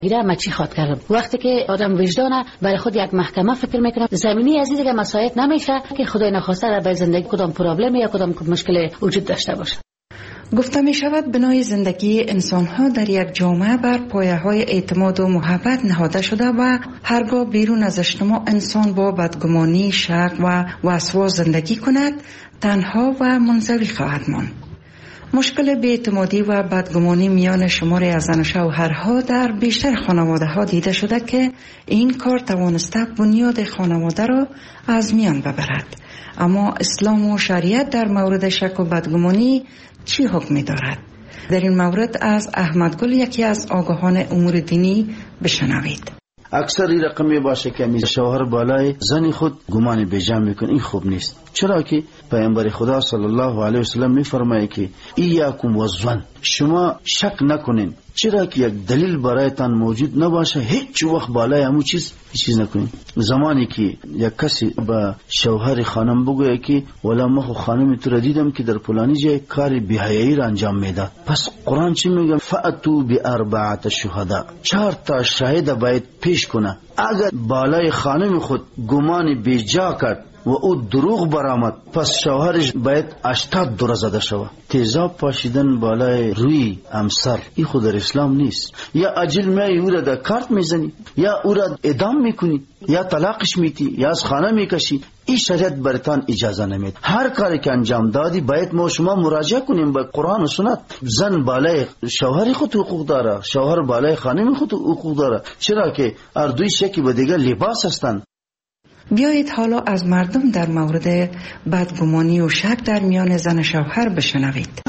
گیره ما چی خواد کردم. وقتی که آدم وجدانه برای خود یک محکمه فکر میکنه، زمینی از این دیگه مساعد نمیشه که خدای نخواسته در به زندگی کدام پرابلم یا کدام مشکل وجود داشته باشه. گفته می شود بنای زندگی انسان ها در یک جامعه بر پایه های اعتماد و محبت نهاده شده و هرگاه بیرون از اجتماع انسان با بدگمانی، شک و وسواس زندگی کند تنها و منزوی خواهد ماند. مشکل بی‌اعتمادی و بدگمانی میان شماری از زن و شوهرها در بیشتر خانواده ها دیده شده که این کار توانسته بنیاد خانواده را از میان ببرد. اما اسلام و شریعت در مورد شک و بدگمانی چی حکمی دارد؟ در این مورد از احمد گل، یکی از آگاهان امور دینی، بشنوید. اکثر این رقمی باشه که شوهر بالای زن خود گمان بیجا میکنه، این خوب نیست. چرا که پیامبر خدا صلی الله علیه و سلم میفرمایه که ایاکم والظن، شما شک نکنین، چرا که یک دلیل برایتان موجود نباشه هیچ وقت بالای همون چیز نکنین. زمانی که یک کسی با شوهر خانم بگویه که ولی من خانم تو را دیدم که در فلانی جای کار بی‌حیایی را انجام میده، پس قرآن چی میگه؟ فأتوا بأربعة شهداء، 4 تا شاهد باید پیش کنه. اگر بالای خانم خود گمان بیجا کرد و او دروغ برآمد، پس شوهرش باید 80 دوره زده شود. تیزاب پاشیدن بالای روی همسر این خود در اسلام نیست. یا اجل میای او را در کارت میزنی، یا او را اعدام میکنی، یا طلاقش میتی، یا از خانه میکشی. این شریعت برتان اجازه نمید. هر کاری که انجام دادی باید ما شما مراجعه کنیم به قرآن و سنت. زن بالای شوهر خود حقوق داره، شوهر بالای خانم خود حقوق داره، چرا که هر دوی شکی به دیگر لباس هستند. بیایید حالا از مردم در مورد بدگمانی و شک در میان زن و شوهر بشنوید.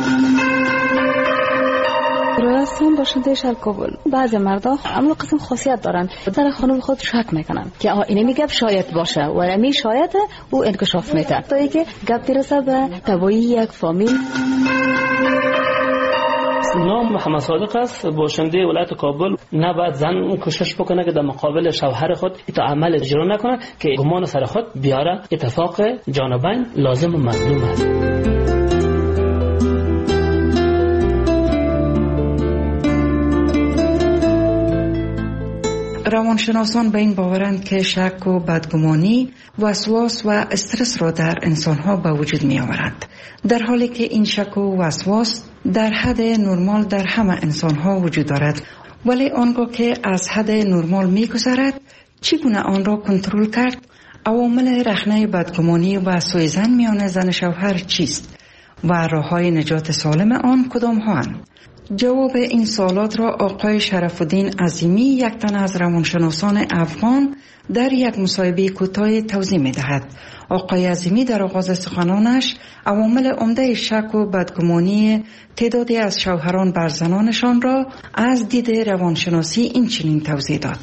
راستان باشنده شرکابل، بعضی مردا عمل قسم خاصیت دارن، در خانم خود شک میکنن که اینه میگه شاید باشه و امی شاید او انکشاف میده تا اینکه گپ برسه به تبایی یک فامیل. نام محمد صادق است، باشنده ولایت کابل. نباید زن کوشش بکنه که در مقابل شوهر خود تا عمل اجرا نکنه که گمان سر خود بیاره. اتفاق جانبین لازم و مطلوب است. روانشناسان به این باورند که شک و بدگمانی وسواس و استرس را در انسانها به وجود می آورد، در حالی که این شک و وسواس در حد نرمال در همه انسانها وجود دارد. ولی آنگاه که از حد نرمال می گذرد، چگونه آن را کنترل کرد؟ عوامل رخنه بدگمانی و سوء ظن میان زن و شوهر چیست و راه‌های نجات سالم آن کدام هاند؟ جواب این سوالات را آقای شرف الدین عظیمی، یک تن از روانشناسان افغان، در یک مصاحبه کوتاه توضیح می‌دهد. آقای عظیمی در آغاز سخنانش عوامل عمده شک و بدگمانی تعدادی از شوهران بر زنانشان را از دید روانشناسی این چنین توضیح داد.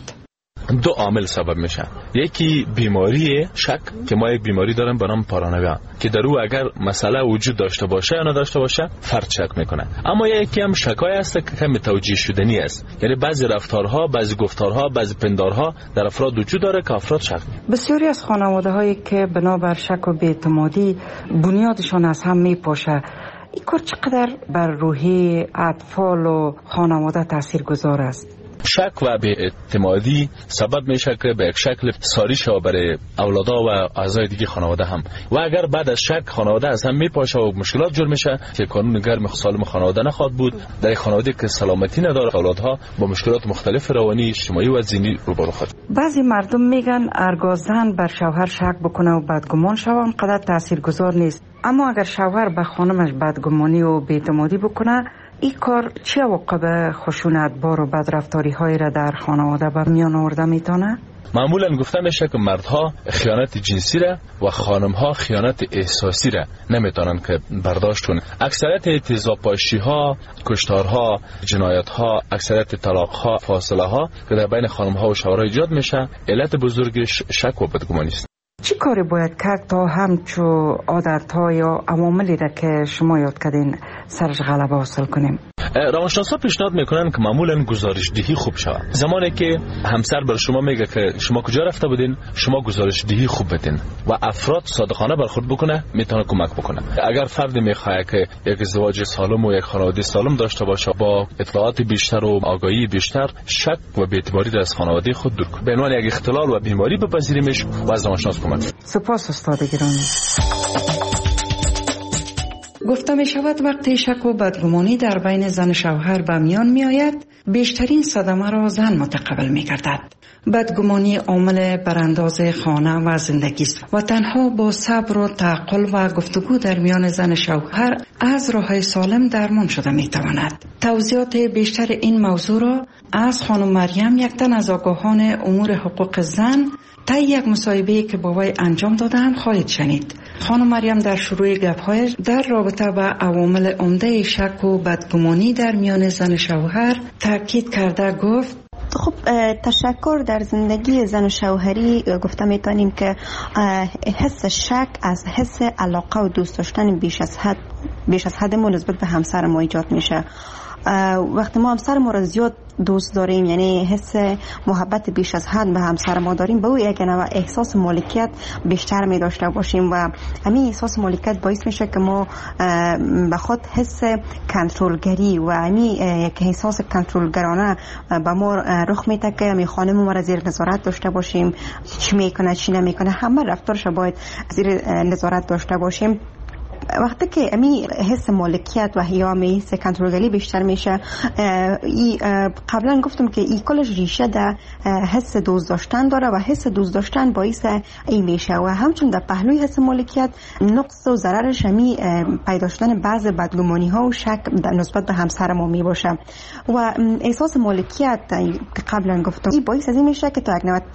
2 عامل سبب میشه. یکی بیماری شک که ما یک بیماری داریم به نام پارانویا که در او اگر مسئله وجود داشته باشه یا نداشته باشه فرد شک میکنه. اما یکی هم شکای است که کم توجیه شدنی است، یعنی بعضی رفتارها، بعضی گفتارها، بعضی پندارها در افراد وجود داره که افراد شک میکنه. بسیاری از خانواده هایی که بنابر شک و بی‌اعتمادی بنیادشان از هم میپاشه، این کار چقدر بر روحی اطفال و خانواده تاثیرگذار است؟ شک و بی‌اعتمادی سبب میشه که به یک شکل ساری شود برای اولادا و اعضای دیگه خانواده هم، و اگر بعد از شک خانواده از هم میپاشه و مشکلات جور میشه که قانون گرم سالم خانواده نخواهد بود. در خانواده که سلامتی نداره، اولادها با مشکلات مختلف روانی، اجتماعی و ذهنی روبرو خواهد. بعضی مردم میگن هرگاه زن بر شوهر شک بکنه و بدگمان شود آنقدر تاثیرگذار نیست، اما اگر شوهر به خانمش بدگمانی و بی‌اعتمادی بکنه، این کار چه عواقب خشونت بار و بدرفتاری های را در خانواده به میان آورده میتونه؟ معمولا گفته میشه که مردها خیانت جنسی را و خانمها خیانت احساسی را نمیتونن که برداشت کنن. اکثریت تیزابپاشی ها، کشتارها، جنایت ها، اکثریت طلاق ها، فاصله ها که در بین خانمها و شوهرها ایجاد میشه، علت بزرگش شک و بدگمانی است. چی کاری باید کرد تا همچو عادت ها یا عواملی را که شما یاد کردین سرش غلبه حاصل کنیم؟ روانشناسا پیشنهاد میکنن که معمولا گزارش دهی خوب شود. زمانی که همسر بر شما میگه که شما کجا رفته بودین، شما گزارش دهی خوب بدین و افراد صادقانه برخورد بکنه، میتونه کمک بکنه. اگر فردی میخواد که یک ازدواج سالم و یک خانواده سالم داشته باشه با اطلاعات بیشتر و آگاهی بیشتر، شک و بی‌اعتباری را از خانواده خود دور کنه. به عنوان یک اختلال و بیماری بپذیریمش و از روانشناس کمک. سپاس استاد گرامی. گفته می شود وقتی شک و بدگمانی در بین زن و شوهر به میان می آید، بیشترین صدمه را زن متقبل می گردد. بدگمانی عامل برانداز خانه و زندگی است و تنها با صبر و تعقل و گفتگو در میان زن و شوهر از راه سالم درمان شده می تواند. توضیحات بیشتر این موضوع را از خانم مریم، یک تن از آگاهان امور حقوق زن، طی یک مصاحبه‌ای که با وی انجام دادم خواهید شنید. خانم مریم در شروع گپ‌هایش در رابطه با عوامل عمده شک و بدگمانی در میان زن و شوهر تاکید کرده گفت: خب تشکر در زندگی زن و شوهری گفته میتونیم که حس شک از حس علاقه و دوست داشتن بیش از حد ما نسبت به همسر ما ایجاد میشه. وقتی ما همسر ما را زیاد دوست داریم، یعنی حس محبت بیش از حد به همسر ما داریم، به او یک نوع احساس مالکیت بیشتر می داشته باشیم و همین احساس مالکیت باعث میشه که ما به خود حس کنترلگری و همین یک احساس کنترلگرانه به ما رخ میده که می خانم ما را زیر نظارت داشته باشیم، چی میکنه چی نمیکنه، همه رفتارش باید زیر نظارت داشته باشیم. وقتی که امی حس مالکیت و یا حس کنترلگری بیشتر میشه، قبلا گفتم که این کلش ریشه در حس دوست داشتن داره و حس دوست داشتن باعث این میشه و همچون در پهلوی حس مالکیت نقص و ضررش همی پیدا شدن بعض بدگمانی ها و شک نسبت به همسر ما می باشه و احساس مالکیت که قبلا گفتم این باعث از این میشه که تا یک نوع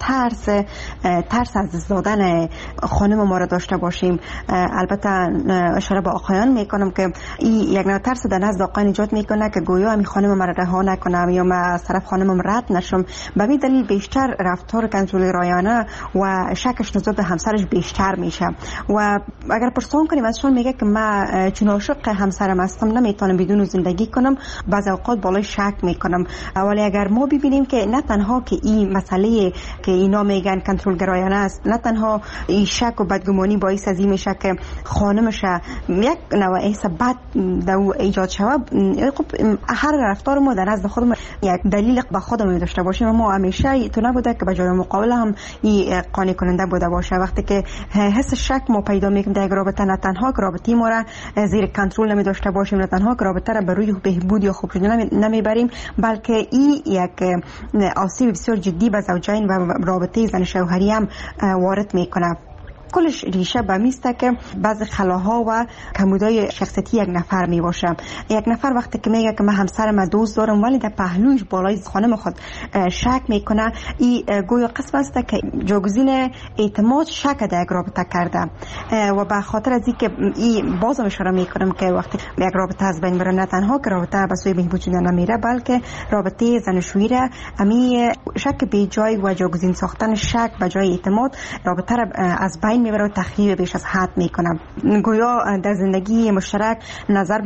ترس از دست دادن خانم ما را داشته باشیم. البته اشاره به آقایان میکنم که این یک نوع ترس در نزد آقایان ایجاد میکنه که گویا همین خانم مرا رها نکنم یا من از طرف خانمم رد نشم. به این دلیل بیشتر رفتار کنترلگرایانه و شکش نسبت به همسرش بیشتر میشه و اگر پرسان کنیم ازشون میگه که من چون عاشق همسرم هستم نمیتونم بدون زندگی کنم، بعضی اوقات بالای شک میکنم. ولی اگر ما ببینیم که نه تنها که این مسئله که اینا میگن کنترلگرایانه است، نه تنها این شک و بدگمانی باعث از این میشه که خانمش یک نوع احساس بد در ایجاد شود. خب هر رفتار ما در نزد خودمون یک دلیل به خودمون داشته باشیم و ما همیشه تو نبوده که به جای مقابل هم این قانع کننده بوده باشه. وقتی که حس شک ما پیدا میکنیم در رابطه، نه تنها رابطه ما را زیر کنترل نمی داشته باشیم، نه تنها رابطه را به روی بهبود یا خوب شدن نمیبریم، بلکه این یک آسیب بسیار جدی به زوجین و رابطه زن شوهری هم وارد میکنه. کلش ریشه به میسته که بعض خلاها و کمودای شخصیتی یک نفر می باشه. یک نفر وقتی که میگه که من همسرم دوست دارم ولی در پهلوش بالای خانم خود شک میکنه، این گویا قسم است که جاگزین اعتماد شک در یک رابطه کرده و به خاطر از اینکه این بازم اشاره میکنم که وقتی یک رابطه از بین بره، نه تنها که رابطه به سوی بهبود شدن نمیره، بلکه رابطه زن و شوهری را امی شک به جای و جاگزین ساختن شک به جای اعتماد رابطه را از بین میبره و تخریب بیش از حد میکنه. گویا در زندگی مشترک نظر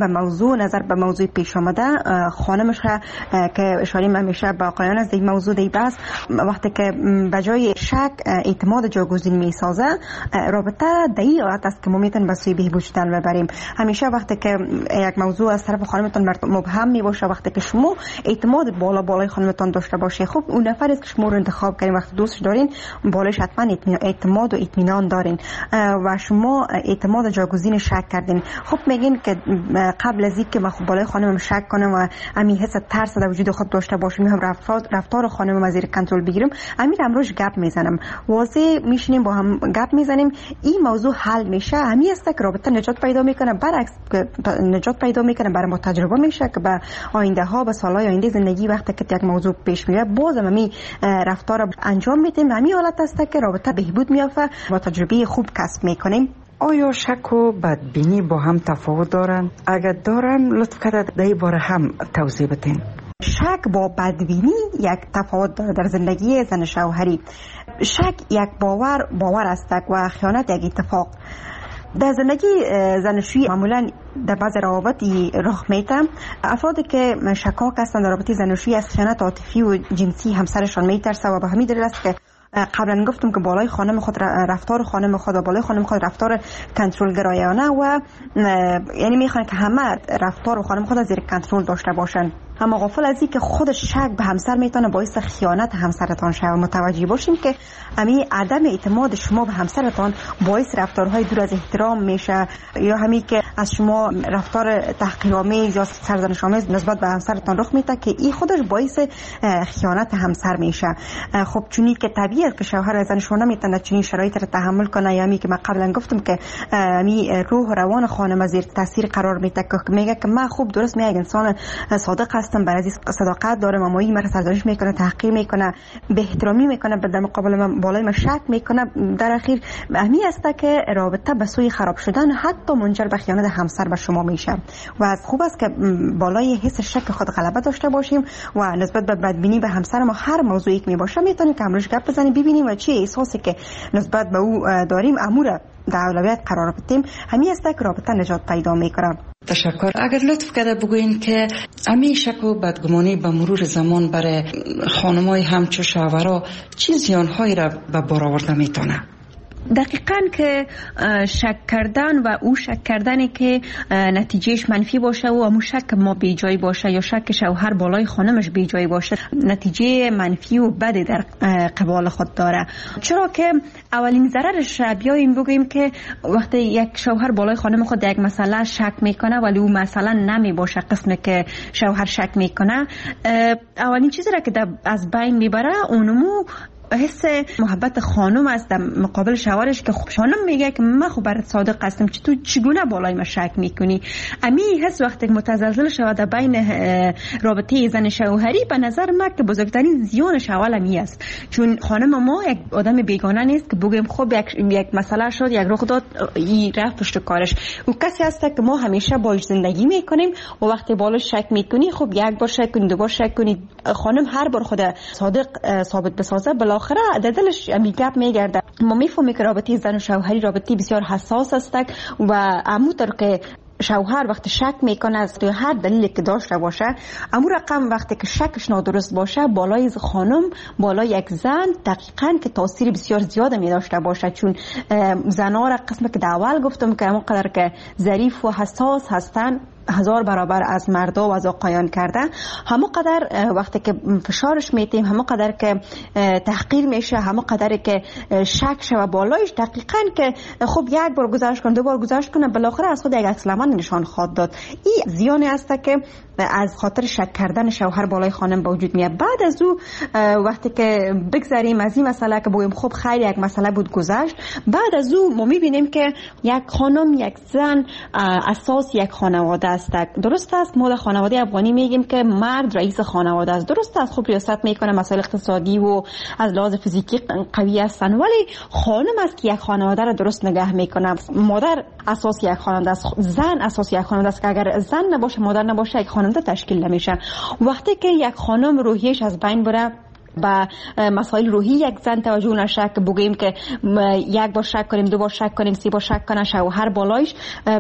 به موضوع پیش آمده خانمش که اشاره همیشه به آقایان از این موضوع دی بس، وقتی که به جای شک اعتماد جاگزین میسازه، رابطه در این حالت است که ما میتونیم به سوی بهبود شدن ببریم. همیشه وقتی که یک موضوع از طرف خانمتون مبهم میباشه، وقتی که شما اعتماد بالای خانمتون داشته باشه، خب اون نفری که شما رو انتخاب کردین وقتی دوست دارین بالایش حتما اعتماد و اطمینان دارین و شما اعتماد جاگزین شک کردین. خب میگین که قبل از اینکه من بالای خانمم شک کنم و همین حس ترس در وجود خود داشته باشم، هم رفتار خانمم از زیر کنترل بگیرم، همین امروز گپ میزنم، واضح میشینیم با هم گپ میزنیم، این موضوع حل میشه. همین است که رابطه نجات پیدا میکنه. برعکس نجات پیدا میکنه، برای ما تجربه میشه که به آینده ها، به سالهای آینده زندگی وقتی که یک موضوع پیش میاد بازم همین رفتار انجام میدیم. همین حالت است که رابطه بهبود میافته و تجربه خوب کسب میکنیم. آیا شک و بدبینی با هم تفاوت دارند؟ اگر دارن لطف کرده در باره هم توضیح بدین. شک با بدبینی یک تفاوت داره در زندگی زن شوهری. شک یک باور است و خیانت یک اتفاق. در زندگی زناشویی معمولا در بعض روابط رخ میده. افرادی که شکاک هستند در رابطه زناشویی از خیانت عاطفی و جنسی همسرشان میترسه و به همین دلیل است که قبلا گفتم که بالای خانم خود رفتار خانم خود و بالای خانم خود رفتار کنترل گرایانه و یعنی میخوان که همه رفتار خانم خود زیر کنترل داشته باشن. اما غافل از این که خود شک به همسر میتونه باعث خیانت همسرتان شود. متوجه باشین که همین عدم اعتماد شما به همسرتان باعث رفتارهای دور از احترام میشه، یا همین که از شما رفتار تحقیرآمیز یا سرزنش‌آمیز نسبت به همسرتان رخ میده که این خودش باعث خیانت همسر میشه. خب چونی که طبیعیه که شوهر از زنشون نمیتونه چنین شرایط رو تحمل کنه، یا همین که من قبلا گفتم که همین روح و روان خانم زیر تاثیر قرار میده که میگه که من خوب درست میگم انسان صادق برای صداقت داره، مامایی مرا سرزنش میکنه، تحقیر میکنه، به احترامی میکنه، در مقابل من بالای من شک میکنه. در اخیر اهمی است که رابطه به سوی خراب شدن حتی منجر به خیانت همسر به شما میشه و از خوب است که بالای حس شک خود غلبه داشته باشیم و نسبت به بدبینی به همسر ما هر موضوعی که میباشه میتونیم که امروز گپ بزنیم ببینیم و چه احساسی که نسبت به او داریم امور در اولویت قرار بدیم. همین است که رابطه نجات پیدا میکنه. تشکر. اگر لطف کرده بگوین که همین شک و بدگمانی به مرور زمان برای خانمای همچو شوهرها چه زیانهایی را به بار آورده میتونه؟ دقیقاً که شک کردن و او شک کردنی که نتیجهش منفی باشه و همون شک ما بی جای باشه یا شک شوهر بالای خانمش بی جای باشه نتیجه منفی و بدی در قبال خود داره. چرا که اولین ضررش بیاییم بگوییم که وقتی یک شوهر بالای خانم خود یک مسئله شک میکنه ولی او مثلا نمی باشه قسمی که شوهر شک میکنه، اولین چیزی را که از بین میبره اونمو حس محبت خانم است در مقابل شوهرش که خانم میگه که من خب برات صادق هستم، تو چگونه بالای من شک میکنی؟ امی حس وقتی متزلزل شود در بین رابطه زن شوهری به نظر من که بزرگترین زیانش اول امی است، چون خانم ما یک آدم بیگانه نیست که بگیم خب یک مسئله شد، یک رخ داد، این رفت پشت کارش. او کسی است که ما همیشه باهاش زندگی میکنیم و وقتی بالاش شک میکنی خب یک بار شک کنی، دو بار شک کنی، خانم هر بار خود صادق ثابت بسازه بالاخره در دلش گپ میگرده. ما میفهمیم که رابطه زن و شوهری رابطه بسیار حساس است و همونطور که شوهر وقتی شک میکنه از هر دلیلی که داشته باشه، امو رقم وقتی که شکش نادرست باشه بالای خانم بالای یک زن دقیقاً که تاثیر بسیار زیاد می داشته باشه، چون زنها را قسمت که اول گفتم که همون قدر که ظریف و حساس هستن 1000 برابر از مردا و از آقایان کرده، همون قدر وقتی که فشارش میتیم، همون قدر که تحقیر میشه، همون قدر که شک شوه بالایش، دقیقاً که خب یک بار گذاشت کنه، دو بار گذاشت کنه، بالاخره از خود یک عکس‌العمل نشان خواهد داد. این زیانی است که از خاطر شک کردن شوهر بالای خانم به وجود میاد. بعد از او وقتی که بگذاریم از این مسئله که بگیم خب خیر یک مسئله بود گذشت، بعد از او ما میبینیم که یک خانم، یک زن اساس یک خانواده است. درست است ما در خانواده افغانی میگیم که مرد رئیس خانواده است، درست است خب ریاست میکنه، مسائل اقتصادی و از لحاظ فیزیکی قوی هستن، ولی خانم است که یک خانواده را درست نگه میکنه. مادر اساس یک خانواده است، زن اساس یک خانواده است که اگر زن نباشه، مادر نباشه، یک خانواده تشکیل نمیشه. وقتی که یک خانم روحیش از بین بره با مسائل روحی یک زن توجه نشه که بگیم که یک بار شک کنیم، دو بار شک کنیم، سه بار شک کنه شوهر بالایش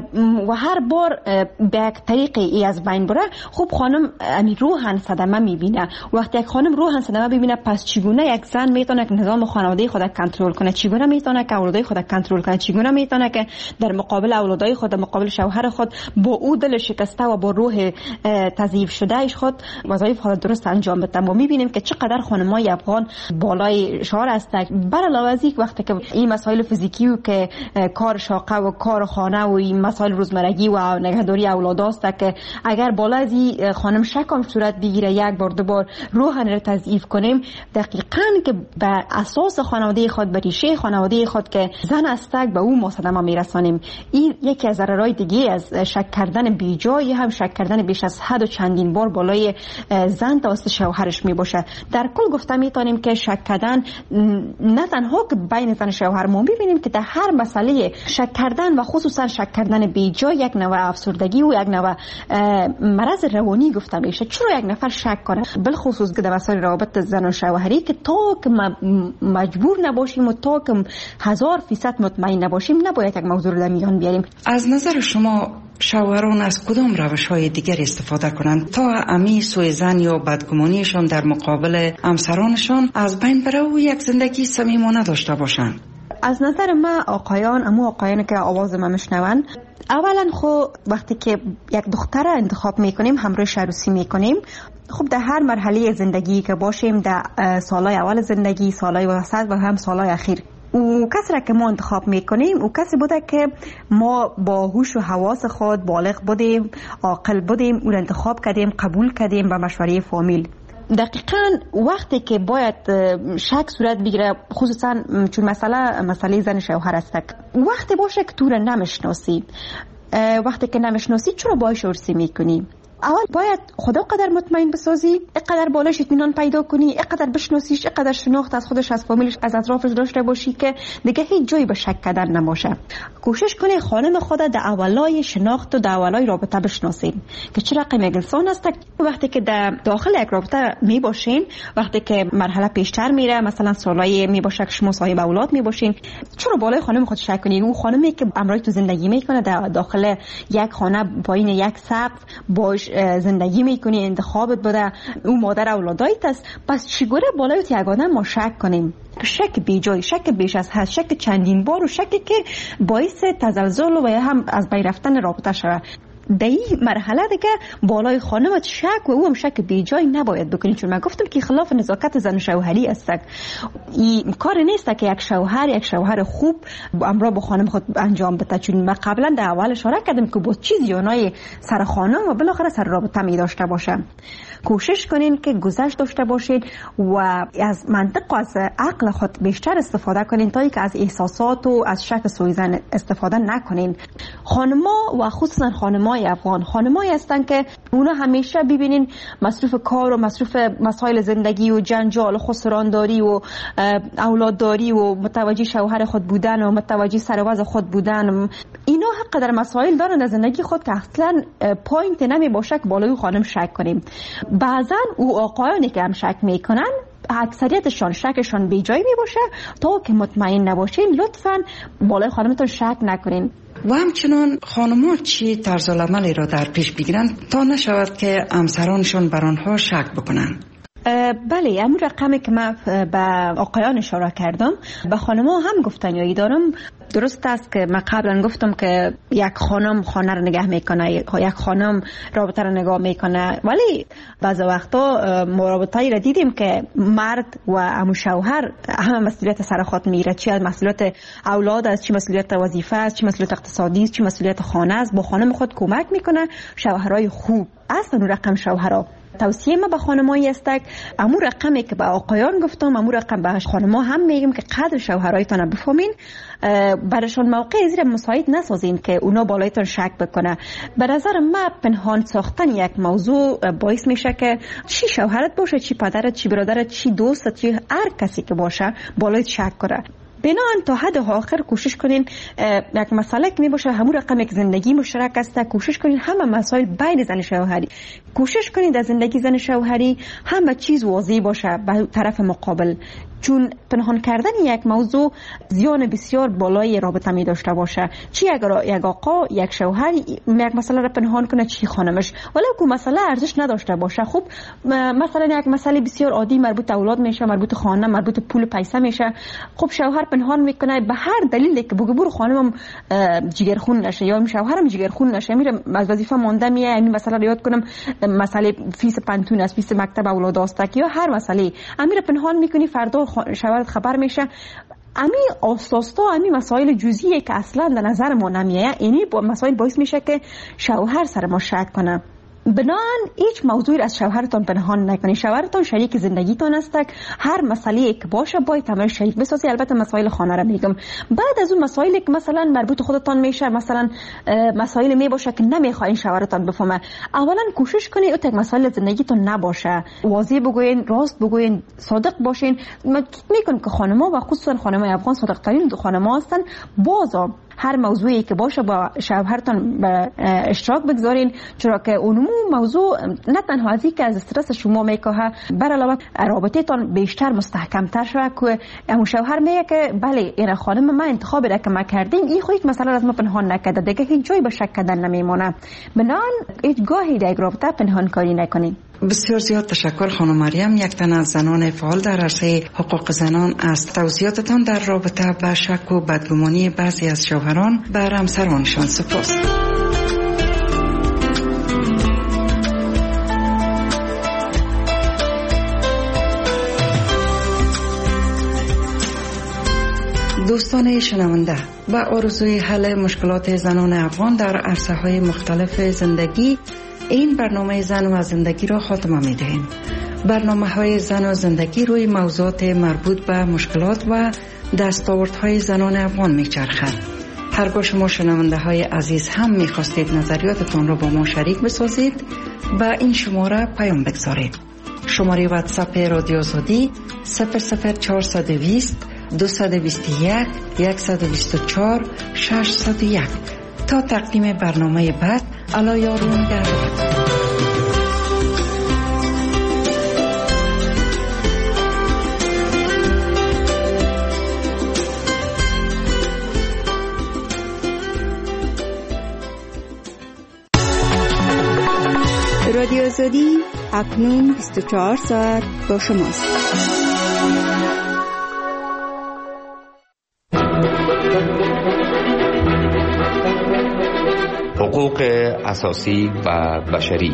و هر بار به یک طریقی ای از بین بره، خب خانم امی روحن صدمه میبینه. وقتی یک خانم روحن صدمه ببینه، پس چگونه یک زن میتونه که نظام خانواده خود کنترل کنه، چگونه میتونه که اولادای خود کنترل کنه، چگونه میتونه که در مقابل اولادای خود، در مقابل شوهر خود با او دل شکسته و با روح تضعیف شده اش خود وظایف خود درست انجام بده. ما میبینیم که چقدر خانمای افغان بالای شعار هستند. بر علاوه از این وقتی که این مسائل فیزیکی و که کار شاقه و کار خانه و این مسائل روزمرگی و نگهداری اولاد است که اگر بالا از این خانم شکم صورت بگیره، یک بار دو بار روحن را تضعیف کنیم، دقیقاً که به اساس خانواده خود، به ریشه خانواده خود که زن است به او ما صدمه میرسانیم. این یکی از ضررهای دیگه از شک کردن بیجای، هم شک کردن بیش از حد و چندین بار بالای زن توسط شوهرش می باشه. در کل گفته میتونیم که شک کردن نه تنها که بین زن شوهر ما ببینیم که در هر مسئله شک کردن و خصوصا شک کردن بیجا یک نوع افسردگی و یک نوع مرض روانی گفته میشه. چرا یک نفر شک کنه بالخصوص که در مسائل رابطه زن و شوهری که تا که مجبور نباشیم و تا که 1000% مطمئن نباشیم نباید یک موضوع رو در میان بیاریم. از نظر شما شوهران از کدام روش‌های دیگر استفاده کنند تا امی سوء ظن یا بدگمانیشان در مقابل همسرانشان از بین بره و یک زندگی صمیمانه داشته باشند؟ از نظر من آقایان که آواز ما میشنون، اولا خب وقتی که یک دختر انتخاب میکنیم همراهش عروسی میکنیم، خب در هر مرحله زندگی که باشیم، در سالهای اول زندگی، سالهای وسط و هم سالهای اخیر، او کسی را که ما انتخاب میکنیم او کسی بوده که ما با هوش و حواس خود بالغ بودیم، عاقل بودیم، او را انتخاب کردیم، قبول کردیم با مشوره فامیل. دقیقاً وقتی که باید شک صورت بگیره، خصوصا چون مسئله زن شوهر است، وقتی باشه که تو را نمیشناسی، وقتی که نمیشناسی چرا باهاش عروسی میکنی؟ اول باید خدا قدر مطمئن بسازی، اقدر بالاش اطمینان پیدا کنی، اقدر بشناسیش، اقدر شناخت از خودش، از فامیلش، از اطرافش داشته باشی که دیگه هیچ جایی به شک کردن نباشه. کوشش کنی خانم خود در اولای شناخت و در اولای رابطه بشناسین که چه رقم یک انسان است. وقتی که در داخل یک رابطه می باشین، وقتی که مرحله پیشتر میره، مثلا سالای می باشه که شما صاحب اولاد می باشین، چرا بالای خانم خود شک کنی؟ اون خانمی که امروز تو زندگی میکنه در داخل یک خانه پایین یک سقف باش زندگی میکنی، انتخابت بوده، اون مادر اولادایت است، پس چگونه بالای یگانه ما شک کنیم؟ شک بیجای، شک بیش از حد، شک چندین بار و شکی که باعث تزلزل و هم از بین رفتن رابطه شود. در این مرحله دیگه بالای خانمت شک و او هم شک بیجای نباید بکنی، چون من گفتم که خلاف نزاکت زن شوهری است. این کار نیست که یک شوهر خوب امرا با خانم خود انجام بده، چون من قبلا در اول اشاره کردم که با چیز یانای سر خانم و بالاخره سر رابطه می داشته باشه. کوشش کنین که گذشت داشته باشید و از منطق و از عقل خود بیشتر استفاده کنین تا اینکه از احساسات و از شک سوء ظن استفاده نکنین. خانما و خصوصا خانمای افغان خانمایی هستن که اونا همیشه ببینین مصروف کار و مصروف مسائل زندگی و جنجال و خسرانداری و اولادداری و متوجه شوهر خود بودن و متوجه سر وضع خود بودن، اینا حق در مسائل دارن در زندگی خود که اصلا پوینت نمی باشه که بالای خانم شک کنیم. بعضا او آقایانی که هم شک میکنن اکثریتشان شکشان بی جای می باشه، تا که مطمئن نباشین لطفاً بالای خانمتون شک نکنین. و همچنان خانم‌ها چی طرز العملی را در پیش بگیرن تا نشود که همسرانشان بر آنها شک بکنن؟ بله، همون رقمی که من به آقایان اشاره کردم به خانم‌ها هم گفتنیایی دارم. درست است که من قبلا گفتم که یک خانم خانه رو نگه میکنه، یک خانم رابطه رو نگاه میکنه، ولی بعض وقتا رابطه‌ای را دیدیم که مرد و عمو شوهر همه مسئولیت سر خود میره، چی از مسئولیت اولاد است، چی مسئولیت وظیفه است، چی مسئولیت اقتصادی است، چی مسئولیت خانه است، با خانم خود کمک میکنه. شوهرای خوب اصلا رقم شوهرها توصیه ما به خانمایی است که امور رقمی که به آقایان گفتم امور رقم به خانم‌ها هم میگم که قدر شوهرایتان بفهمین، برشان موقع زیر مساعد نسازین که اونا بالایتان شک بکنه. به نظر من پنهان ساختن یک موضوع باعث میشه که چی شوهرت باشه، چی پدرت، چی برادرت، چی دوستت، چی هر کسی که باشه بالایت شک کنه. بنابراین تا حد آخر کوشش کنین یک مسئله که می باشه همون رقم یک زندگی مشترک است، کوشش کنین همه مسائل بین زن شوهری، کوشش کنین در زندگی زن شوهری همه چیز واضح باشه به طرف مقابل، چون پنهان کردن یک موضوع زیان بسیار بالای رابطه می داشته باشه. چی اگر یک آقا یک شوهر یک مسئله را پنهان کنه، چی خانمش، ولی که مسئله ارزش نداشته باشه. خب مثلا یک مسئله بسیار عادی مربوط اولاد میشه، مربوط خانه، مربوط پول پیسه میشه، خب شوهر پنهان میکنه به هر دلیلی که بگه برو خانمم جگرخون نشه یا شوهرم جگرخون نشه، میره از وظیفه مونده میه، این مسئله رو یاد کنم، مسئله فیس پنتون است، فیس مکتب اولاد است یا هر مسئله امیر پنهان میکنی، فردا شوهرت خبر میشه. امی اساسا امی مسائل جزئیه که اصلا در نظر ما نمیاد، یعنی با مسائل باعث میشه که شوهر سر ما شک کنه. بنان هیچ موضوعی از شوهرتان پنهان نکنید. شوهرتان شریک زندگیتان است. هر مسئله که باشه باید تمام شریک بسازی. البته مسائل خانه را میگم. بعد از اون مسائلی که مثلا مربوط خودتان میشه، مثلا مسائل می باشه که نمیخواین شوهرتان بفهمه، اولا کوشش کنید اون مسائل زندگیتون نباشه. واضح بگوین، راست بگوین، صادق باشین. من میگم که خانم‌ها و خصوصا خانم‌های افغان صادق ترین خانم‌ها هستن. بازم هر موضوعی که باشه با شوهرتان به اشتراک بگذارین، چرا که اون موضوع نه تنها از اینکه از استرس شما میکاهه، بر علاوه رابطه‌تان بیشتر مستحکم‌تر شود که اون شوهر میگه که بله این خانم ما انتخاب را که ما کردیم، این خودت مثلا از ما پنهان نکرده، دیگه هیچ جایی به شک کردن نمیمونه. بنان هیچ گاهی در رابطه پنهان کاری نکنین. بسیار زیاد تشکر خانم مریم، یک تن از زنان فعال در عرصه حقوق زنان، از توضیحاتتان در رابطه با شک و بدگمانی بعضی از شوهران بر همسرانشان. سپاس. دوستان شنونده، با آرزوی حل مشکلات زنان افغان در عرصه‌های مختلف زندگی، این برنامه زن و زندگی را خاتمه می‌دهیم. برنامه‌های زن و زندگی روی موضوعات مربوط به مشکلات و دستاوردهای زنان افغان می‌چرخد. هرگاه شما شنونده‌های عزیز هم می‌خواستید نظریاتتان را با ما شریک بسازید، با این شماره پیام بگذارید. شماره واتساپ رادیو آزادی 00420 221 124 601. تا تقدیم برنامه بعد، الا یارون گردد. رادیو آزادی اکنون 24 ساعت با شماست. حقوق اساسی و بشری.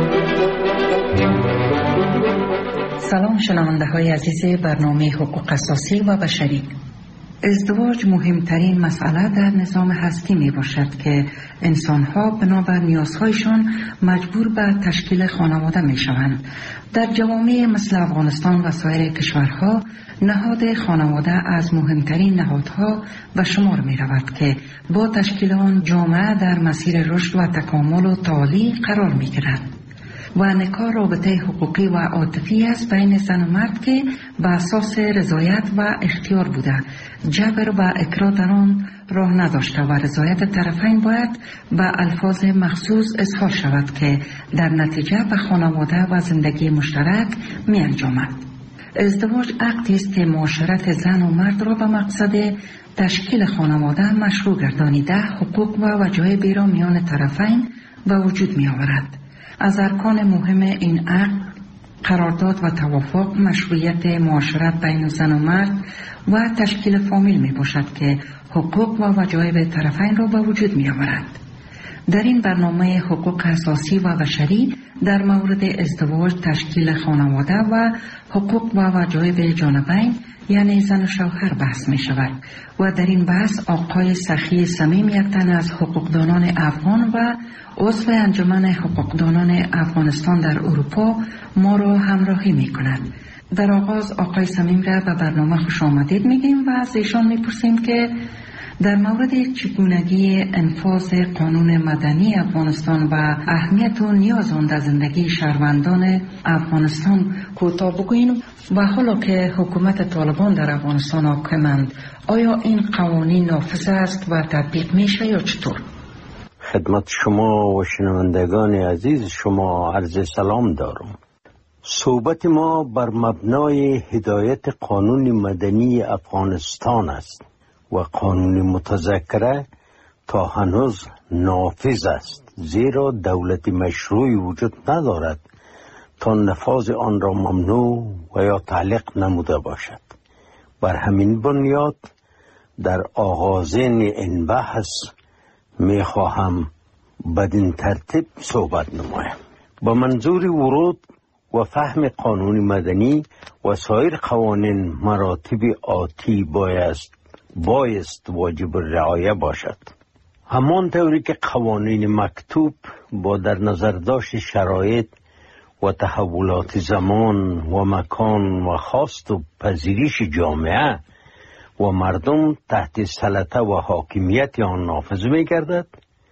سلام شنونده های عزیز برنامه حقوق اساسی و بشری. ازدواج مهمترین مسئله در نظام هستی می باشد که انسان‌ها بنابر نیازهایشان مجبور به تشکیل خانواده می شوند. در جوامع مثل افغانستان و سایر کشورها نهاد خانواده از مهمترین نهادها به شمار می رود که با تشکیل آن جامعه در مسیر رشد و تکامل و تعالی قرار می گیرد. و نکاح رابطه حقوقی و عاطفی است بین زن و مرد که به اساس رضایت و اختیار بوده، جبر و اکراه در آن راه نداشته و رضایت طرفین باید به الفاظ مخصوص اظهار شود که در نتیجه به خانواده و زندگی مشترک می انجامد. ازدواج عقدی است که معاشرت زن و مرد را به مقصد تشکیل خانواده مشروع گردانیده، حقوق و وجایب را میان طرفین به وجود می آورد. از ارکان مهم این عقد قرارداد و توافق، مشروعیت معاشرت بین زن و مرد و تشکیل فامیل می باشد که حقوق و وجایب طرفین را به وجود می آورد. در این برنامه حقوق اساسی و بشری در مورد ازدواج، تشکیل خانواده و حقوق و وجایب جانبین یعنی زن و شوهر بحث می شود و در این بحث آقای سخی صمیم، یک تن از حقوقدانان افغان و عضو انجمن حقوقدانان افغانستان در اروپا ما را همراهی می کند. در آغاز آقای صمیم را به برنامه خوش آمدید میگیم و از ایشان میپرسیم که در مورد چگونگی انفاذ قانون مدنی افغانستان و اهمیت و نیاز آن در زندگی شهروندان افغانستان کوتاه بگوییم و حالا که حکومت طالبان در افغانستان حاکمند، آیا این قوانین نافذ است و تطبیق میشه یا چطور؟ خدمت شما و شنوندگان عزیز شما عرض سلام دارم. صحبت ما بر مبنای هدایت قانون مدنی افغانستان است و قانون متذکره تا هنوز نافذ است، زیرا دولت مشروعی وجود ندارد تا نفاذ آن را ممنوع و یا تعلیق نموده باشد. بر همین بنیاد در آغازین این بحث می خواهم بدین ترتیب صحبت نمایم. با منظور ورود و فهم قانون مدنی و سایر قوانین مراتب آتی بایست واجب رعایه باشد. همان طوری که قوانین مکتوب با در نظر داشت شرایط و تحولات زمان و مکان و خواست و پذیریش جامعه و مردم تحت سلطه و حاکمیت آن نافذ می گردد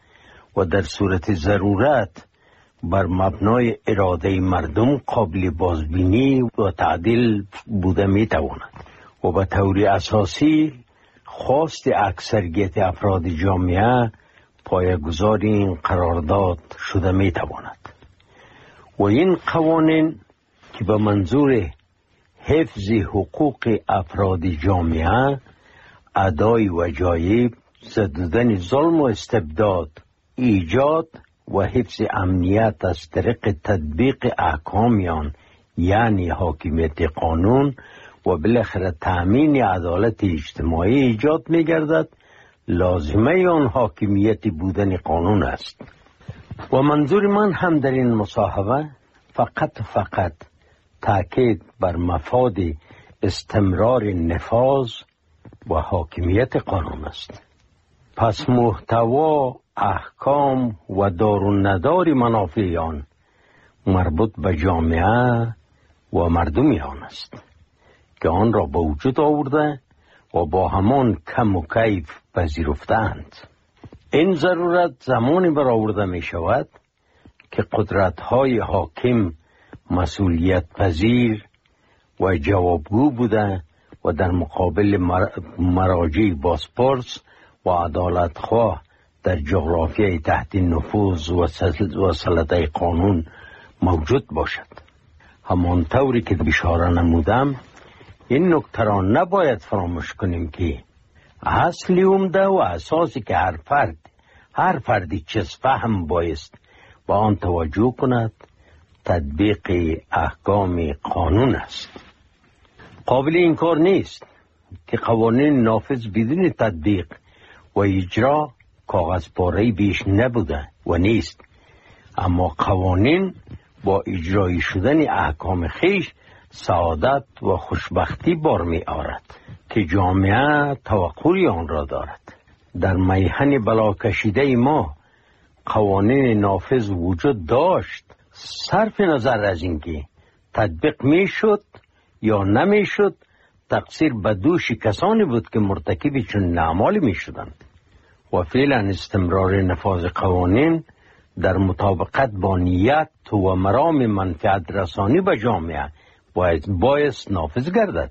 و در صورت ضرورت بر مبنای اراده مردم قابل بازبینی و تعدیل بوده می تواند و به طور اساسی خواست اکثریت افراد جامعه پایه‌گذار این قرارداد شده می تواند و این قوانین که به منظور حفظ حقوق افراد جامعه، ادای وجایب، زدودن ظلم و استبداد، ایجاد و حفظ امنیت از طریق تطبیق احکامیان یعنی حاکمیت قانون و بالاخره تأمین عدالت اجتماعی ایجاد می گردد، لازمه آن حاکمیت بودن قانون است. و منظور من هم در این مصاحبه فقط تأکید بر مفاد استمرار نفاذ و حاکمیت قانون است. پس محتوا، احکام و دار و ندار منافع آن مربوط به جامعه و مردمی آن است که آن را به وجود آورده و با همان کم و کیف پذیرفتند. این ضرورت زمانی برآورده می شود که قدرت‌های حاکم مسئولیت پذیر و جوابگو بوده و در مقابل مراجع بازپرس و عدالتخواه در جغرافیای تحت نفوذ و سلطه قانون موجود باشد. همانطوری که اشاره نمودم، این نکته را نباید فراموش کنیم که اصلی عمده و اساسی که هر فردی چیز فهم بایست با آن توجه کند تطبیق احکام قانون است. قابل انکار نیست که قوانین نافذ بدون تطبیق و اجرا کاغذ پاره بیش نبوده و نیست، اما قوانین با اجرای شدن احکام خیش سعادت و خوشبختی بار می آورد که جامعه توقعی آن را دارد. در میهن بلا کشیده ما قوانین نافذ وجود داشت، صرف نظر از اینکه تطبیق می شد یا نمی شد تقصیر به دوش کسانی بود که مرتکب چون اعمالی می شدند و فعلا استمرار نفاذ قوانین در مطابقت با نیت و مرام منفعت رسانی به جامعه باید نافذ گردد.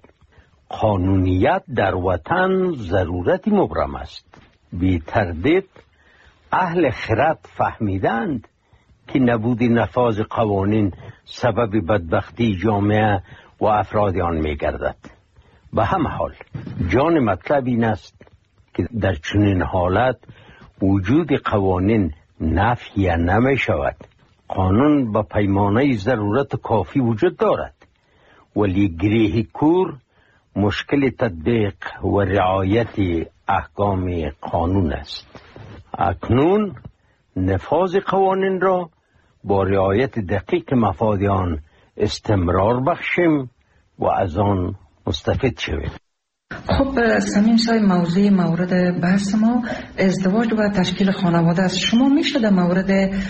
قانونیت در وطن ضرورتی مبرم است. بی تردید اهل خرد فهمیدند که نبود نفاذ قوانین سبب بدبختی جامعه و افراد آن می گردد. به هم حال جان مطلب این است که در چنین حالت وجود قوانین نفی نمی شود. قانون به پیمانه ضرورت کافی وجود دارد، ولی گریه کور مشکل تطبیق و رعایت احکام قانون است. اکنون نفاذ قوانین را با رعایت دقیق مفاد آن استمرار بخشیم و از آن مستفید شویم. خب سمیم صاحب، موضوع مورد بحث ما ازدواج و تشکیل خانواده است. شما میشه در مورد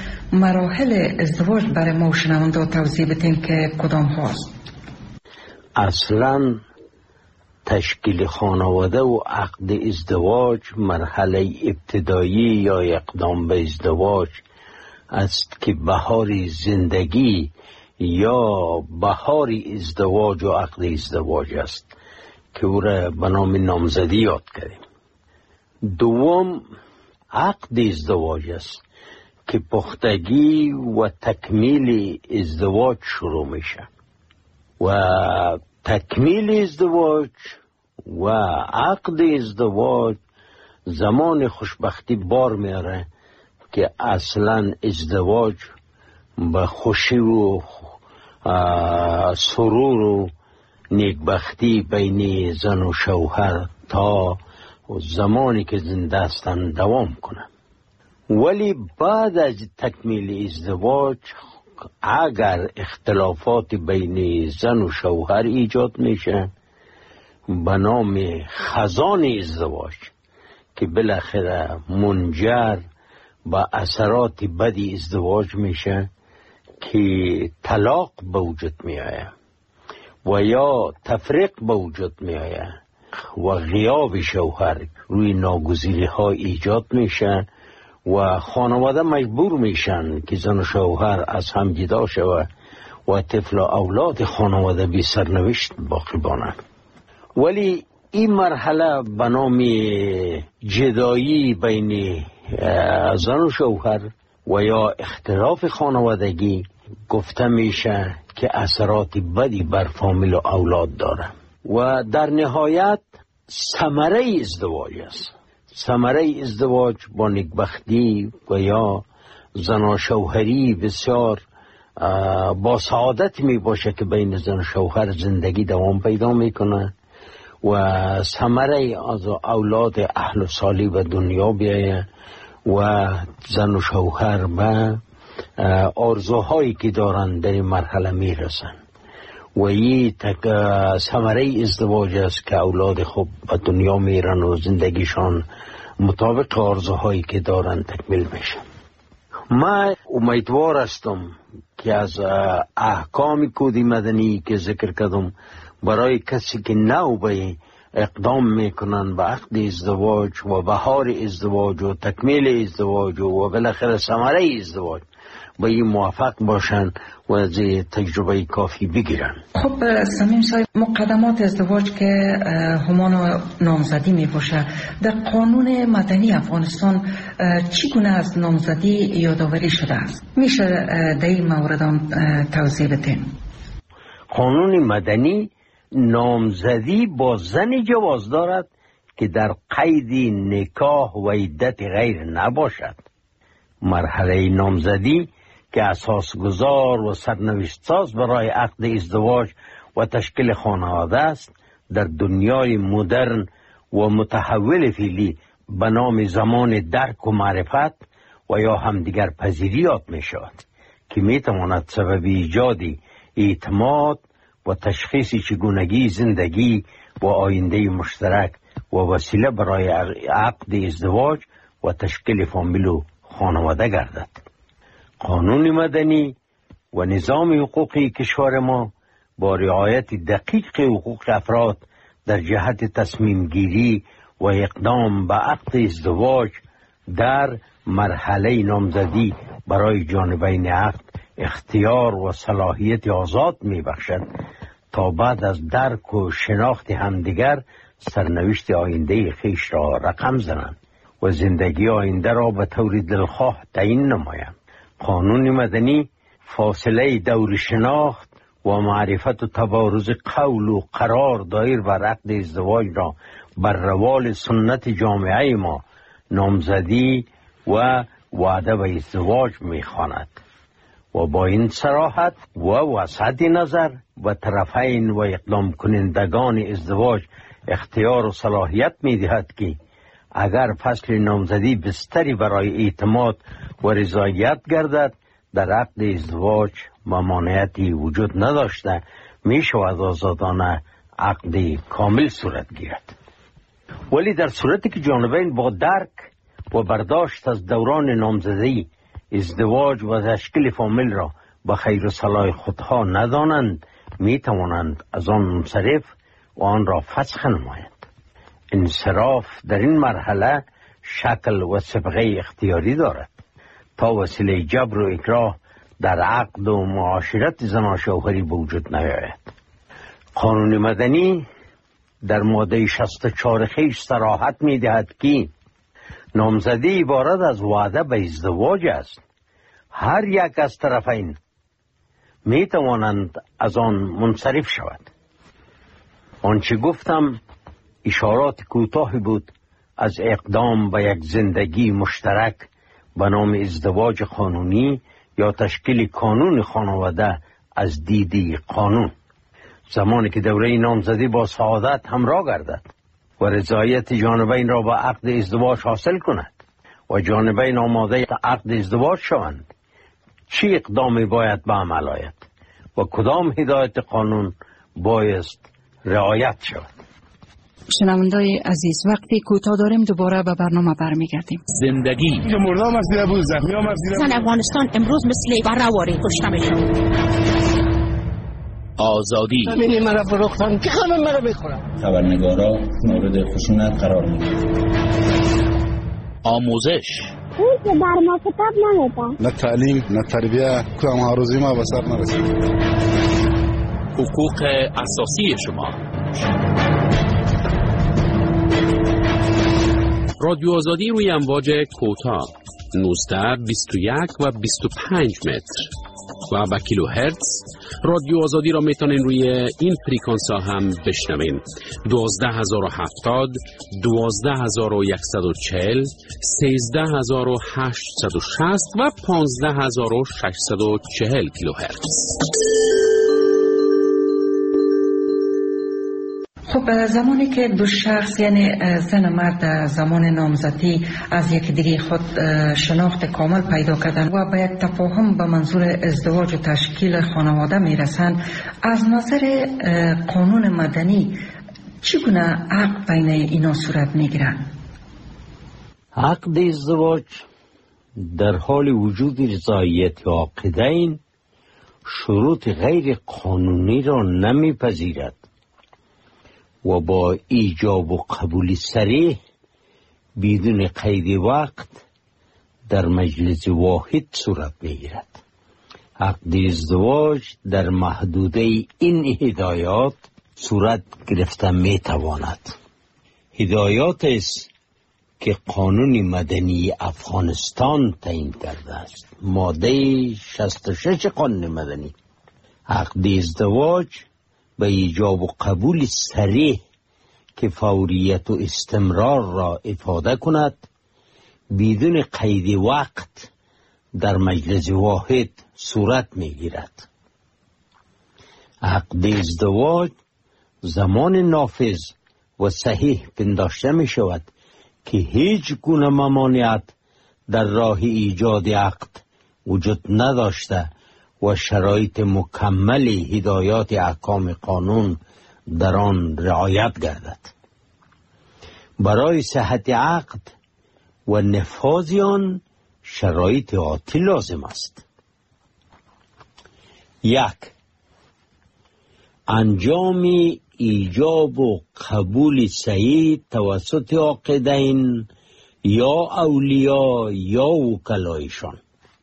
مراحل ازدواج برای ما شنونده توضیح بدین که کدام هاست؟ اصلا تشکیل خانواده و عقد ازدواج مرحله ابتدایی یا اقدام به ازدواج است که بهار زندگی یا بهار ازدواج و عقد ازدواج است که او را به نام نامزدی یاد کردیم. دوم عقد ازدواج است که پختگی و تکمیل ازدواج شروع میشه و تکمیل ازدواج و عقد ازدواج زمان خوشبختی بار میاره که اصلا ازدواج به خوشی و سرور و نیکبختی بین زن و شوهر تا زمانی که زنده هستند دوام کنه. ولی بعد از تکمیل ازدواج اگر اختلافات بین زن و شوهر ایجاد میشه به نام خزان ازدواج که بالاخره منجر به اثرات بدی ازدواج میشه که طلاق به وجود می آید و یا تفریق به وجود می آید و غیاب شوهر روی ناگزیری ها ایجاد میشه و خانواده مجبور میشن که زن و شوهر از هم جدا شود و طفل و اولاد خانواده بی سرنوشت باقی مانند. ولی این مرحله به نام جدایی بین زن و شوهر و یا اختلاف خانوادگی گفته میشه که اثرات بدی بر فامیل و اولاد داره و در نهایت ثمره ازدواج است. ثمره ازدواج با نیکبختی و یا زن و شوهری بسیار با سعادت می باشه که بین زن و شوهر زندگی دوام پیدا میکنه و ثمره از اولاد اهل و صالح به دنیا بیایه و زن و شوهر به آرزوهایی که دارن در این مرحله میرسن و این ثمره ازدواج است که اولاد خوب به دنیا میرن و زندگیشان مطابق آرزوهایی که دارن تکمیل میشه. من امیدوار هستم که از احکام کود مدنی که ذکر کردم برای کسی که نو به اقدام میکنن به عقد ازدواج و بهار ازدواج و تکمیل ازدواج و بالاخره ثمره ازدواج به این موافق باشن و از تجربه کافی بگیرن. خب صمیم صاحب، مقدمات ازدواج که همان نامزدی می باشه، در قانون مدنی افغانستان چگونه از نامزدی یادآوری شده است؟ میشه در این مورد توضیح بدین؟ قانون مدنی نامزدی با زنی جواز دارد که در قید نکاح و عدت غیر نباشد. مرحله نامزدی که اساس گذار و سرنوشت ساز برای عقد ازدواج و تشکیل خانواده است، در دنیای مدرن و متحول فعلی به نام زمان درک و معرفت و یا همدیگر پذیری یاد می شود که می تواند سبب ایجاد اعتماد و تشخیص چگونگی زندگی و آینده مشترک و وسیله برای عقد ازدواج و تشکیل فامیل و خانواده گردد. قانون مدنی و نظام حقوقی کشور ما با رعایت دقیق حقوق افراد در جهت تصمیم گیری و اقدام به عقد ازدواج در مرحله نامزدی برای جانبین عقد اختیار و صلاحیت آزاد می بخشد تا بعد از درک و شناخت همدیگر سرنوشت آینده خیش را رقم زنند و زندگی آینده را به طور دلخواه تعیین نمایند. قانون مدنی فاصله دور شناخت و معرفت و تبارز قول و قرار دایر بر عقد ازدواج را بر روال سنت جامعه ما نامزدی و وعده به ازدواج می‌خواند و با این صراحت و وسعت نظر و طرفین و اقدام کنندگان ازدواج اختیار و صلاحیت می‌دهد که اگر فصل نامزدی بستری برای اعتماد و رضایت گردد، در عقد ازدواج ممانعتی وجود نداشته می شود آزادانه عقد کامل صورت گیرد. ولی در صورتی که جانبین با درک و برداشت از دوران نامزدی ازدواج و تشکیل فامیل را به خیر و صلاح خودها ندانند، می توانند از آن منصرف و آن را فسخ نمایند. انصراف در این مرحله شکل و صبغه اختیاری دارد تا وسیله جبر و اکراه در عقد و معاشرت زن و شوهری به وجود نیاید. قانون مدنی در ماده 64 خیش صراحت می دهد که نامزدی عبارت از وعده به ازدواج است. هر یک از طرفین می توانند از آن منصرف شود. آنچه گفتم اشارات کوتاهی بود از اقدام به یک زندگی مشترک به نام ازدواج قانونی یا تشکیل کانون خانواده از دیدی قانون، زمانی که دوره نامزدی با سعادت همراه گردد و رضایت جانبین را با عقد ازدواج حاصل کند و جانبین آماده عقد ازدواج شوند. چه اقدامی باید به عمل آید و کدام هدایت قانون بایست رعایت شود؟ شنوندای عزیز، وقتی کوتاه داریم دوباره به برنامه برمیگردیم. زندگی مردم مسئله بود، زخمی ها مسئله بود. زن افغانستان امروز مثل برهواری کشته میشد. آزادی ببینید مرا فروختن که خانم مرا بخورم. خبرنگارا مورد خشونت قرار میگیرن. آموزش اون که در ما کتاب نمیدن. نه تعلیم نه تربیه کدام هاروزی ما به سر نرسید. حقوق اساسی شما. رادیو آزادی روی امواج کوتاه 19 21 و 25 متر و به کیلوهرتز. رادیو آزادی را میتونین روی این فریکانس ها هم بشنوین. 12070 12140 13860 و 15640 کیلوهرتز. خب زمانی که دو شخص یعنی زن و مرد زمان نامزدی از یک دیگه خود شناخت کامل پیدا کردن و به یک تفاهم به منظور ازدواج و تشکیل خانواده میرسن، از نظر قانون مدنی چگونه عقد بین اینا صورت میگیرن؟ عقد ازدواج در حال وجود رضایت عاقدین شروط غیر قانونی را نمیپذیرد و با ایجاب و قبول صریح بدون قید وقت در مجلس واحد صورت میگیرد. عقد ازدواج در محدوده این هدایات صورت گرفته میتواند. هدایات است که قانون مدنی افغانستان تعیین کرده است. ماده 66 قانون مدنی. عقد ازدواج به ایجاب و قبول صریح که فوریت و استمرار را افاده کند بدون قید وقت در مجلس واحد صورت میگیرد. عقد ازدواج زمان نافذ و صحیح پنداشته می شود که هیچ گونه ممانعت در راه ایجاد عقد وجود نداشته و شرایط مکمل هدایات احکام قانون در آن رعایت گردد. برای صحت عقد و نفاذ آن شرایط آتی لازم است. 1. انجام ایجاب و قبول صحیح توسط عاقدین یا اولیاء یا وکلایشان.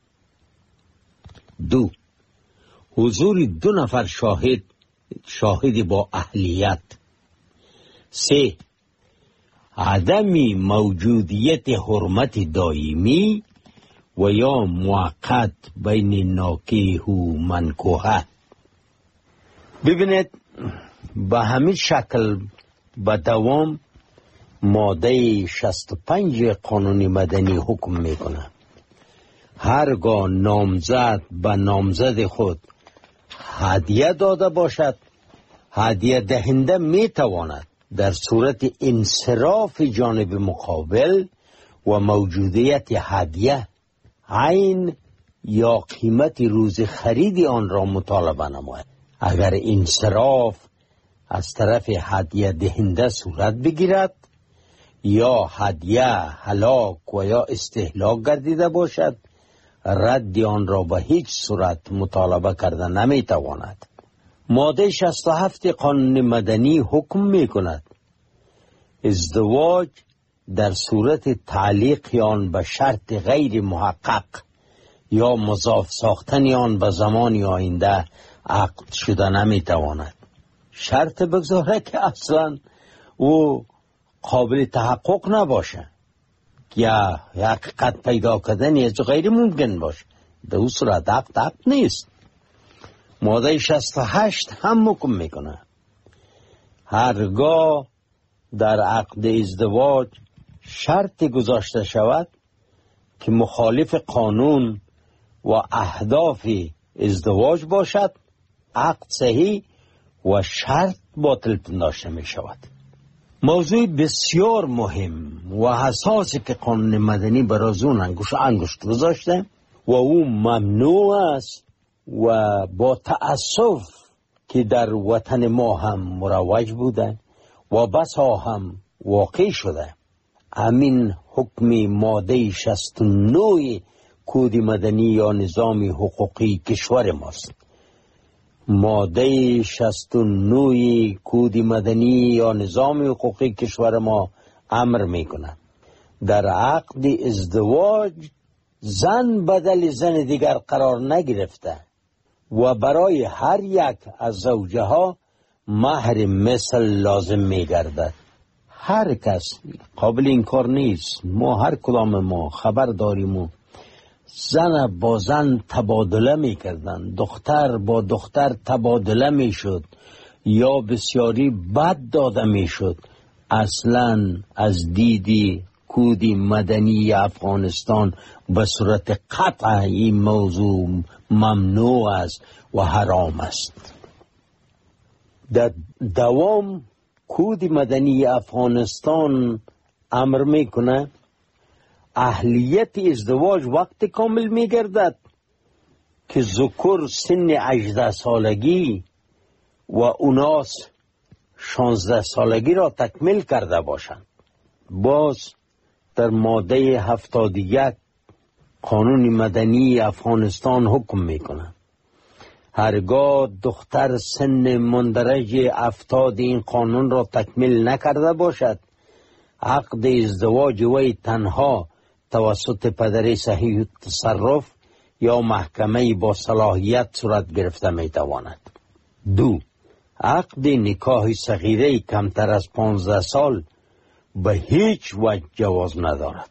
2. حضور 2 نفر شاهد با اهلیت. 3. عدم موجودیت حرمت دائمی و یا موقت بین ناکیح و منکوحه. ببینید به همین شکل به دوام ماده 65 قانون مدنی حکم میکنه هرگاه نامزد به نامزد خود هدیه داده باشد، هدیه دهنده میتواند در صورت انصراف جانب مقابل و موجودیت هدیه عین یا قیمت روز خرید آن را مطالبه نماید. اگر انصراف از طرف هدیه دهنده صورت بگیرد یا هدیه هلاک و یا استهلاک گردیده باشد، رد آن را به هیچ صورت مطالبه کرده نمیتواند. ماده 67 قانون مدنی حکم میکند ازدواج در صورت تعلیق آن به شرط غیر محقق یا مضاف ساختن آن به زمان آینده عقد شده نمیتواند. شرط بگذاره که اصلا او قابل تحقق نباشه یا حقیقت پیدا کردن از غیر ممکن باشه، در اون صورت عقد نیست. ماده 68 هم حکم میکنه هرگاه در عقد ازدواج شرط گذاشته شود که مخالف قانون و اهداف ازدواج باشد، عقد صحیح و شرط باطل پنداشته می شود. موضوع بسیار مهم و حساسی که قانون مدنی برای اون انگشت گذاشته و او ممنوع است و با تأسف که در وطن ما هم مروج بوده و بسا هم واقع شده. همین حکم ماده 69 کد مدنی یا نظام حقوقی کشور ماست. ماده 69 کد مدنی یا نظام حقوقی کشور ما امر میکنه در عقد ازدواج زن بدل زن دیگر قرار نگرفته و برای هر یک از زوجه ها مهر مثل لازم میگردد. هر کس قابل انکار نیست، ما هر کدام ما خبر داریم و زن با زن تبادله میکردن، دختر با دختر تبادله میشد یا بسیاری بد داده میشد. اصلا از دیدی کد مدنی افغانستان به صورت قطع این موضوع ممنوع است و حرام است. در دوام کد مدنی افغانستان امر میکنه اهلیت ازدواج وقت کامل میگردد که ذکر سن 18 سالگی و اوناس 16 سالگی را تکمیل کرده باشند. باز در ماده 71 قانون مدنی افغانستان حکم میکنه هرگاه دختر سن مندرج 70 این قانون را تکمیل نکرده باشد، عقد ازدواج وی تنها توسط پدر صحیح تصرف یا محکمه با صلاحیت صورت گرفته میتواند. 2. عقد نکاح صغیره کمتر از 15 سال به هیچ وجه جواز ندارد.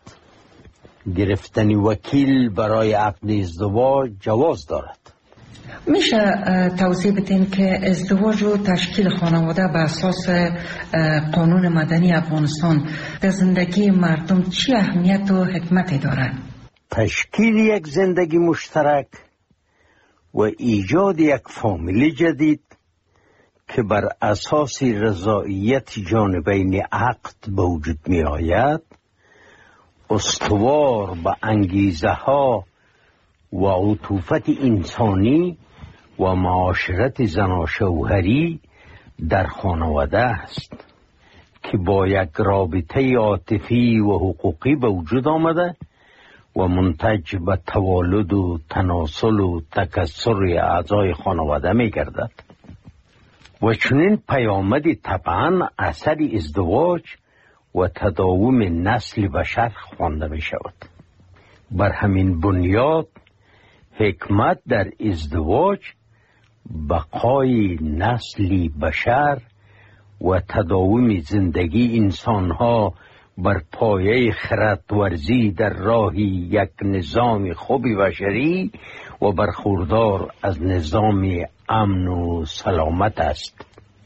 گرفتن وکیل برای عقد ازدواج جواز دارد. میشه توضیح بدین که ازدواج و تشکیل خانواده به اساس قانون مدنی افغانستان در زندگی مردم چی اهمیت و حکمتی دارد؟ تشکیل یک زندگی مشترک و ایجاد یک فامیل جدید که بر اساس رضایت جانبین عقد به وجود می آید، استوار به انگیزه ها و عطوفت انسانی و معاشرت زناشوهری در خانواده است که با یک رابطه عاطفی و حقوقی به وجود آمده و منتج به توالد و تناسل و تکثر اعضای خانواده می گردد و چنین پیامدی طبعا اثر ازدواج و تداوم نسل بشر خوانده می شود. بر همین بنیاد حکمت در ازدواج بقای نسل بشر و تداوم زندگی انسانها بر پایه خردورزی در راه یک نظام خوب بشری و برخوردار از نظام امن و سلامت است.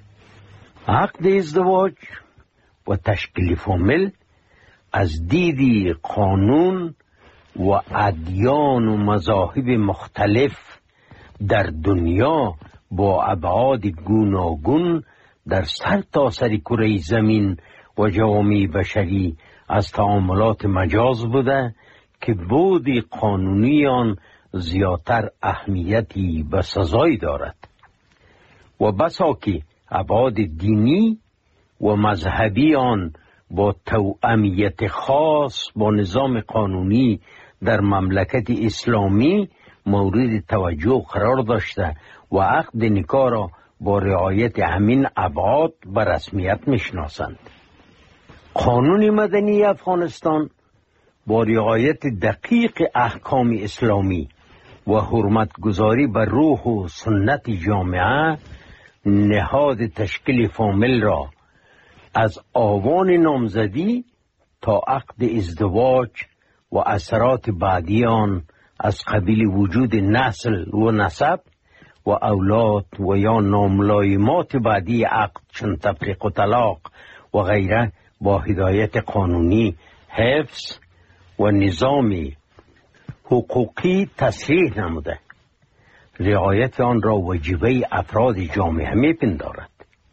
عقد ازدواج و تشکیل فامیل از دیدی قانون و ادیان و مذاهب مختلف در دنیا با ابعاد گوناگون در سرتاسر کره زمین و جوامع بشری از تعاملات مجاز بوده که بود قانونی آن زیادتر اهمیتی به سزای دارد و بسا که ابعاد دینی و مذهبی آن با توأمیت خاص با نظام قانونی در مملکت اسلامی مورد توجه قرار داشته و عقد نکاح را با رعایت همین ابعاد به رسمیت میشناسند. قانون مدنی افغانستان با رعایت دقیق احکام اسلامی و حرمت گذاری بر روح و سنت جامعه نهاد تشکیل فامیل را از آوان نامزدی تا عقد ازدواج و اثرات بعدی آن از قبیل وجود نسل و نسب و اولاد و یا ناملایمات بعدی عقد چون تفریق و طلاق و غیره با هدایت قانونی حفظ و نظامی حقوقی تصریح نموده. رعایت آن را واجبه افراد جامعه میپندارد.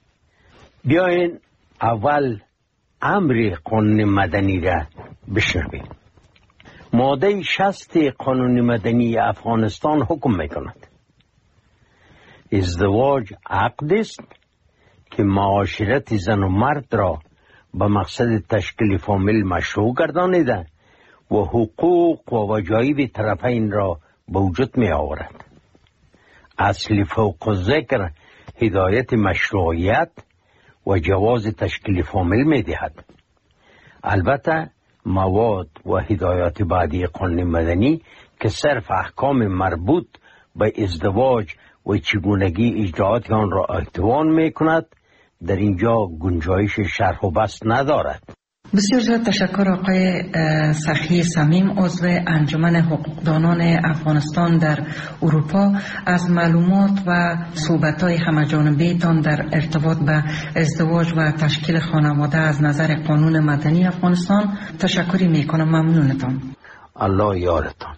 بیاین اول امر قانون مدنی را بشنویم. ماده 60 قانون مدنی افغانستان حکم میکند ازدواج عقد است که معاشرت زن و مرد را به مقصد تشکیل فامیل مشروع گردانیده و حقوق و وجایب طرفین را به وجود می آورد. اصل فوق الذکر هدایت مشروعیت و جواز تشکیل فامیل می دهد. البته مواد و هدایات بعدی قانون مدنی که صرف احکام مربوط به ازدواج و چگونگی اجراعات آن را احتوان می کند در اینجا گنجایش شرح و بسط ندارد. بسیار زیاد تشکر آقای سخی صمیم، عضو انجمن حقوقدانان افغانستان در اروپا، از معلومات و صحبت‌های همه‌جانبه تان در ارتباط به ازدواج و تشکیل خانواده از نظر قانون مدنی افغانستان. تشکری میکنم. ممنونتان. الله یارتان.